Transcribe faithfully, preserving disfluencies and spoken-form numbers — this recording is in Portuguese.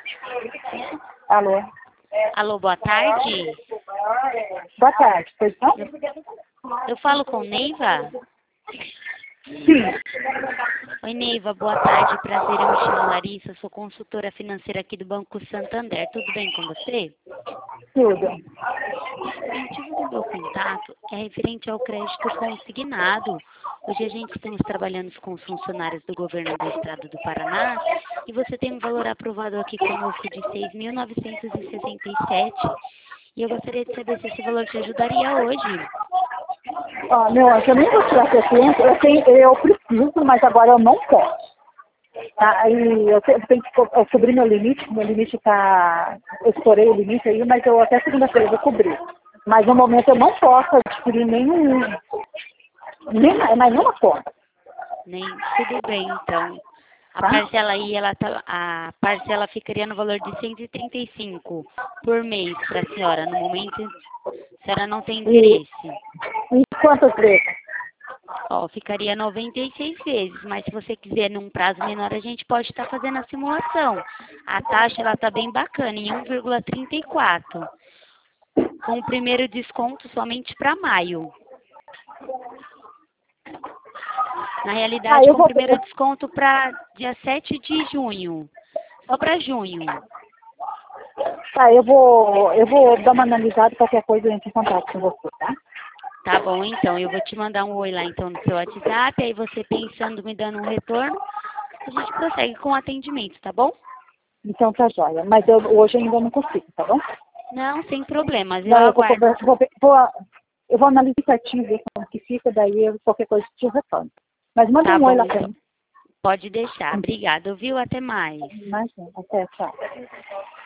Alô? Alô, boa tarde. Boa tarde, pois não? Eu, eu falo com Neiva? Sim. Oi, Neiva, boa tarde. Prazer, eu me chamo Larissa, sou consultora financeira aqui do Banco Santander. Tudo bem com você? Tudo. O motivo do meu contato é referente ao crédito consignado. Hoje a gente estamos trabalhando com os funcionários do governo do estado do Paraná e você tem um valor aprovado aqui conosco de seis mil novecentos e sessenta e sete. E eu gostaria de saber se esse valor te ajudaria hoje. Ó, meu anjo, eu nem vou tirar sessenta, eu, tenho, eu preciso, mas agora eu não posso. Tá? E eu tenho, tenho que co- eu cobrir meu limite, meu limite está. Eu estourei o limite aí, mas eu até segunda-feira eu vou cobrir. Mas no momento eu não posso adquirir nenhum, nem mais nenhuma conta. Nem, tudo bem, então. A Tá? parcela aí, ela tá, a parcela ficaria no valor de cento e trinta e cinco por mês para a senhora. No momento, a senhora não tem E, interesse. e quantas vezes? Ó, ficaria noventa e seis vezes, mas se você quiser num prazo menor, a gente pode estar fazendo a simulação. A taxa, ela tá bem bacana, em um vírgula trinta e quatro. Com o primeiro desconto somente para maio. Na Ah, realidade, eu com o vou. primeiro desconto para dia sete de junho. Só para junho. Tá, eu vou. Eu vou dar uma analisada, qualquer coisa eu entro em contato com você, tá? Tá bom, então. Eu vou te mandar um oi lá, então, no seu WhatsApp. Aí você pensando, me dando um retorno, a gente prossegue com o atendimento, tá bom? Então tá joia. Mas eu, hoje eu ainda não consigo, tá bom? Não, sem problemas. Eu Não, eu vou, aguardo. conver- vou, ver- vou, eu vou analisar certinho, ver como que fica, daí eu, qualquer coisa te retorno. Mas manda Tá um oi bom, lá pra então. mim. Pode deixar. Obrigada, viu? Até mais. Imagina. Até, tchau.